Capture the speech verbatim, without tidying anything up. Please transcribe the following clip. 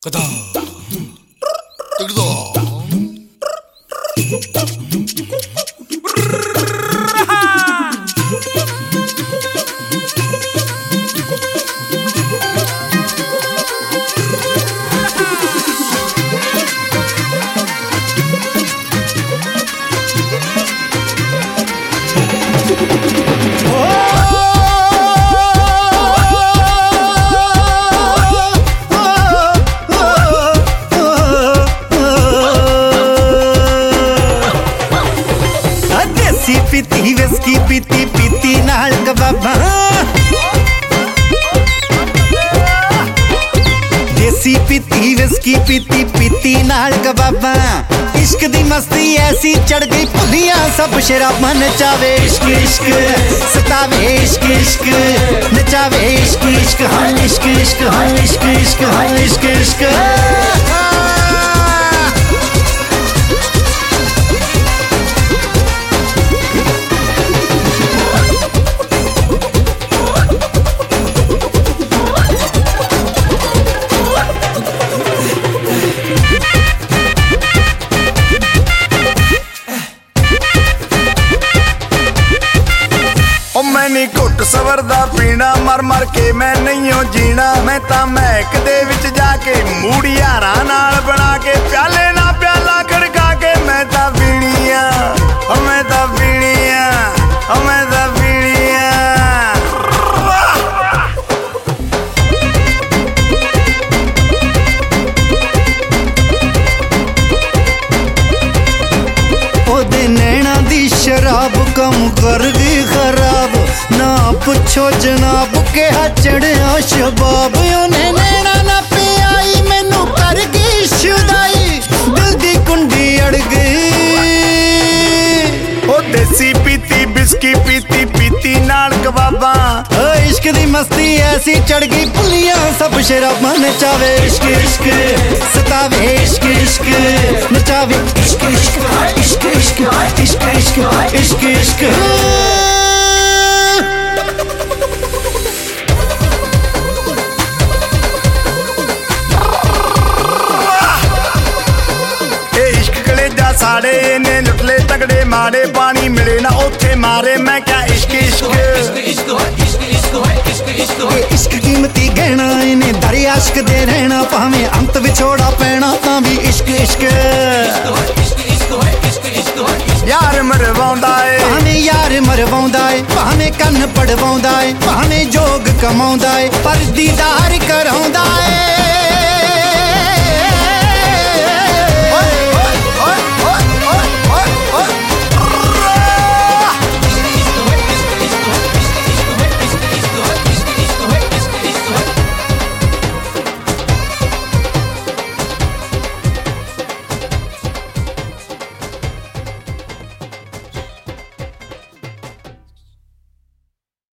कदा पीती विस्की पीती पीती नाल कबाबा देसी पीती विस्की पीती पीती नाल कबाबा इश्क दी मस्ती ऐसी चढ़ गई भुलियां सब शराबां नचावे इश्क इश्क सतावे इश्क इश्क नचावे इश्क इश्क हाँ इश्क इश्क हाँ इश्क इश्क हाँ इश्क इश्क मैं नहीं घुट सवरदा पीना मर मर के मैं नहीं हो जीना मैं तां महक दे विच जाके मूड़ी हारा नाल बना के प्याले ना प्याला खड़का के मैं तां पीणिया मैं तां पीणिया मैं तां पीणिया ओदे नैना दी शराब कम कर गई खराब ना पुछो जनाब के चढ़िया शबाब उन्हें नैना ना पियाई मैनू कर गई शुदाई दिल दी कुंडी अड़ गई ओ देसी पीती बिस्की पीती पीती नाल कबाबा इश्क दी मस्ती ऐसी चढ़ गई भुलियां सब शराबां नचावे इश्क इश्क सतावे इश्क इश्क नचावे इश्क इश्क इश्क इश्क इश्क इश्क इश्क इश्क साड़े ने लुटले तगड़े मारे पानी मिले ना ओथे मारे मैं क्या इश्क इश्क इश्क कीमती गहना इन्हें दर आश्क दे रहना भावें अंत विछोड़ा पैना तां भी इश्क इश्क यार मरवाउंदा है भावें यार मरवाउंदा है भावें कन्न पड़वाउंदा है भावें जोग कमाउंदा है पर दीदार कराउंदा है।